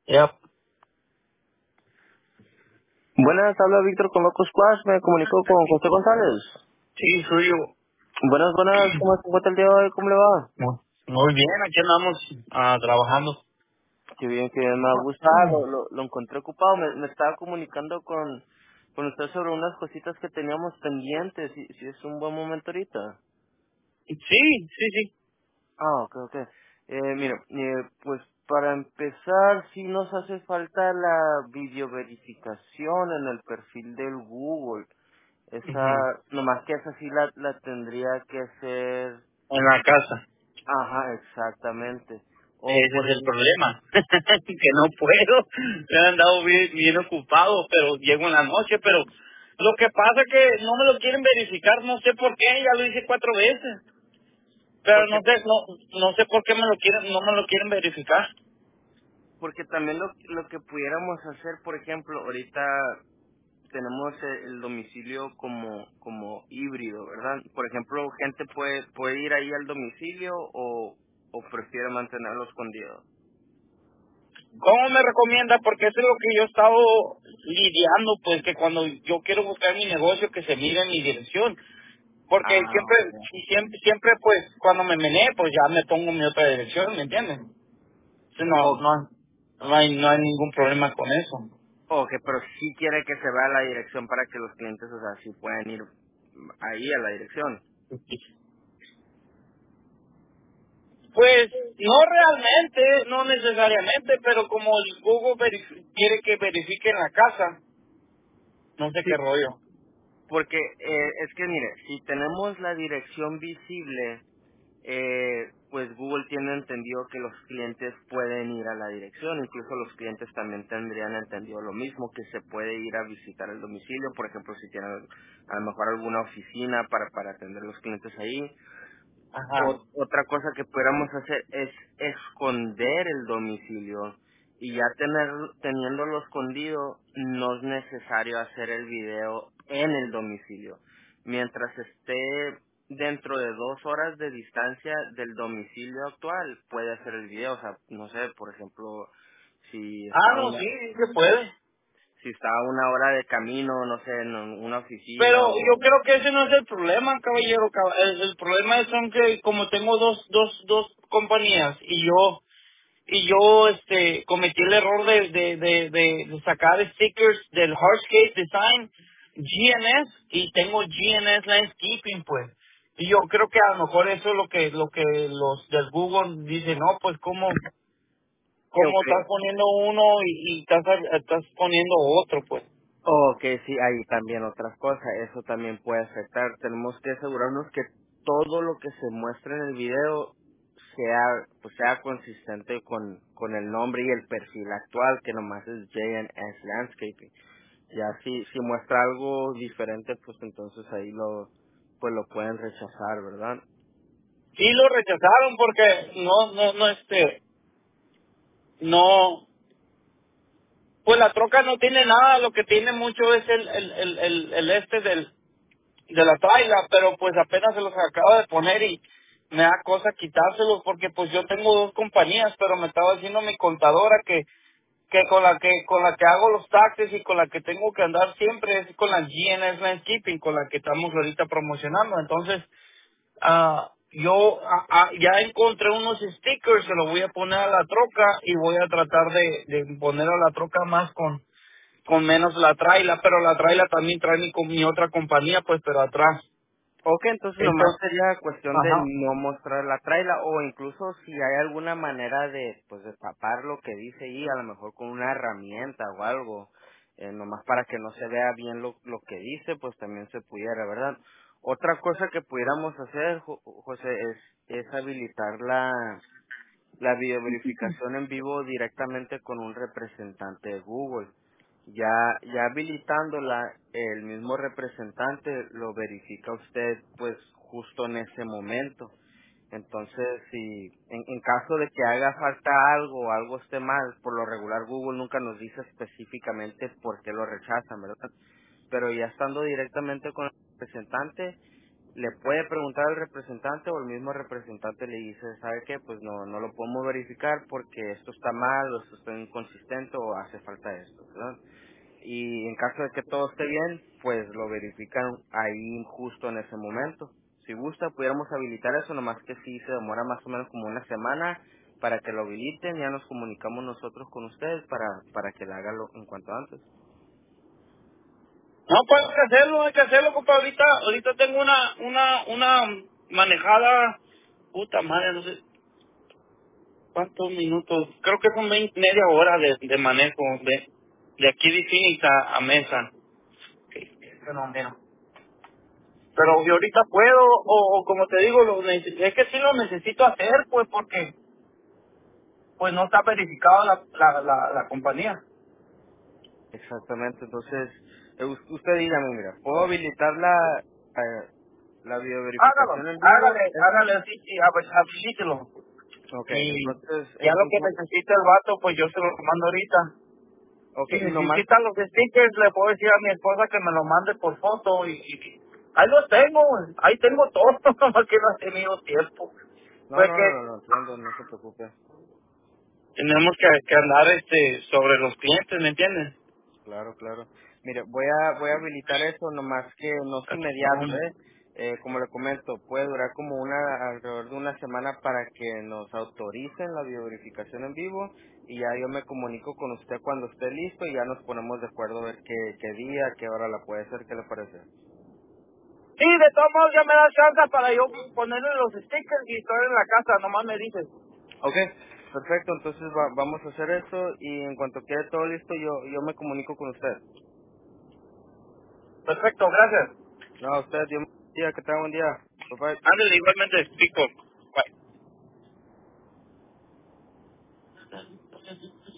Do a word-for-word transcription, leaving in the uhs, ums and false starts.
Yep. Buenas, habla Víctor con Loco Squash, me comunicó con José González. Sí, soy yo. Buenas, buenas, ¿cómo se encuentra el día de hoy? ¿Cómo le va? Muy, muy bien, aquí andamos ah, trabajando. Qué bien, que me gusta, lo, lo, lo encontré ocupado, me, me estaba comunicando con, con usted sobre unas cositas que teníamos pendientes, si, si es un buen momento ahorita. Sí, sí, sí. Ah, ok, ok. Eh, mira, eh, pues para empezar, sí nos hace falta la videoverificación en el perfil del Google. Esa, Ujú. nomás que esa sí la, la tendría que hacer. En la casa. Ajá, exactamente. O Ese por es el ejemplo, problema. Que no puedo. Me han andado bien, bien ocupado, pero llego en la noche, pero lo que pasa es que no me lo quieren verificar, no sé por qué, ya lo hice cuatro veces. Pero porque no sé, no, no sé por qué me lo quieren, no me lo quieren verificar. porque también lo, lo que pudiéramos hacer, por ejemplo, ahorita tenemos el, el domicilio como como híbrido, ¿verdad? Por ejemplo, gente puede puede ir ahí al domicilio o o prefiere mantenerlo escondido. ¿Cómo me recomienda? Porque eso es lo que yo he estado lidiando, pues que cuando yo quiero buscar mi negocio, que se mire en mi dirección. Porque Ah, siempre, ok. siempre, siempre, pues, cuando me mené, pues ya me pongo mi otra dirección, ¿me entiendes? Sí, no, O, no, no hay, no hay ningún problema con eso. ok, pero sí quiere que se vea la dirección para que los clientes, o sea, sí puedan ir ahí a la dirección. Pues, no realmente, no necesariamente, pero como el Google verif- quiere que verifique en la casa, no sé Sí, qué rollo. porque eh, es que mire, si tenemos la dirección visible, eh, pues Google tiene entendido que los clientes pueden ir a la dirección, incluso los clientes también tendrían entendido lo mismo, que se puede ir a visitar el domicilio, por ejemplo, si tienen a lo mejor alguna oficina para, para atender a los clientes ahí. Ajá. O- otra cosa que pudiéramos hacer es esconder el domicilio y ya tener teniéndolo escondido no es necesario hacer el video en el domicilio. Mientras esté dentro de dos horas de distancia del domicilio actual puede hacer el video. O sea, no sé, por ejemplo, si está Ah, no, una sí, sí se puede. si está a una hora de camino, no sé, en una oficina Pero yo o creo que ese no es el problema, caballero. cab- El, el problema es son que como tengo dos, dos, dos compañías y yo y yo este cometí el error de, de, de, de, de sacar stickers del Hardscape Design G N S y tengo G N S Landscaping, pues. Y yo creo que a lo mejor eso es lo que lo que los del Google dicen, no, pues cómo cómo okay. estás poniendo uno y, y estás estás poniendo otro, pues. Ok, sí, hay también otras cosas, eso también puede afectar. Tenemos que asegurarnos que todo lo que se muestre en el video sea pues sea consistente con, con el nombre y el perfil actual, que nomás es J N S Landscaping. Ya si, si muestra algo diferente, pues entonces ahí lo pues lo pueden rechazar, ¿verdad? Sí lo rechazaron porque no no no este no pues la troca no tiene nada, lo que tiene mucho es el el el el, el este del de la traila, pero pues apenas se los acabo de poner y me da cosa quitárselos porque pues yo tengo dos compañías, pero me estaba diciendo mi contadora que que con la que con la que hago los taxes y con la que tengo que andar siempre es con la G N S Landscaping, con la que estamos ahorita promocionando. Entonces, ah yo ah, ah, ya encontré unos stickers, se los voy a poner a la troca y voy a tratar de, de poner a la troca más con con menos la traila, pero la traila también trae mi, con mi otra compañía, pues, pero atrás. Ok, entonces nomás Entonces, sería cuestión de ajá. no mostrar la traila o incluso si hay alguna manera de pues de tapar lo que dice ahí, a lo mejor con una herramienta o algo, eh, nomás para que no se vea bien lo, lo que dice, pues también se pudiera, ¿verdad? Otra cosa que pudiéramos hacer, Jo- José, es, es habilitar la, la videoverificación en vivo directamente con un representante de Google. Ya, ya habilitándola, el mismo representante lo verifica usted pues justo en ese momento. Entonces, si en, en caso de que haga falta algo o algo esté mal, por lo regular Google nunca nos dice específicamente por qué lo rechazan, ¿verdad? Pero ya estando directamente con el representante, le puede preguntar al representante o el mismo representante le dice, ¿sabe qué? Pues no, no lo podemos verificar porque esto está mal o esto está inconsistente o hace falta esto, ¿verdad? Y en caso de que todo esté bien, pues lo verifican ahí justo en ese momento. Si gusta, pudiéramos habilitar eso, nomás que sí se demora más o menos como una semana para que lo habiliten, ya nos comunicamos nosotros con ustedes para, para que le hagan lo en cuanto antes. No, pues hay que hacerlo, hay que hacerlo, porque ahorita, ahorita tengo una, una, una manejada, puta madre, no sé cuántos minutos, creo que son veinte, media hora de, de manejo, de, de aquí de Phoenix a, a Mesa. Qué- qué fenómeno. Pero yo ahorita puedo, o, o como te digo, lo neces- es que sí lo necesito hacer, pues, porque pues no está verificada la, la, la, la compañía. Exactamente, entonces, eh, us- usted dígame, mira, ¿puedo habilitar la, eh, la Hágalo, videoverificación en vivo? hágale, Es- hágale así, sí, hab- habilítelo. ok, Y entonces, ya en, lo en que cu- necesita el vato, pues yo se lo mando ahorita. ok, Si y nomás, necesita los stickers, le puedo decir a mi esposa que me lo mande por foto y, y- ahí los tengo, ahí tengo todo, nomás que no he tenido tiempo. no, Pues no, no, no, que no entiendo, no se preocupe. tenemos que, que andar este sobre los clientes, ¿me entiendes? Claro, claro. Mire, voy a voy a habilitar eso, nomás que no es inmediato, ¿eh? Eh, como le comento, puede durar como una alrededor de una semana para que nos autoricen la bioverificación en vivo y ya yo me comunico con usted cuando esté listo y ya nos ponemos de acuerdo a ver qué, qué día, qué hora la puede hacer, qué le parece. Sí, de todos modos ya me da chance para yo ponerle los stickers y estoy en la casa, nomás me dices. Ok, perfecto, entonces va- vamos a hacer esto y en cuanto quede todo listo yo yo me comunico con usted. Perfecto, gracias. No, a usted, Dios me bendiga, que tenga buen día. Bye bye. Ándale, igualmente, explico. Bye.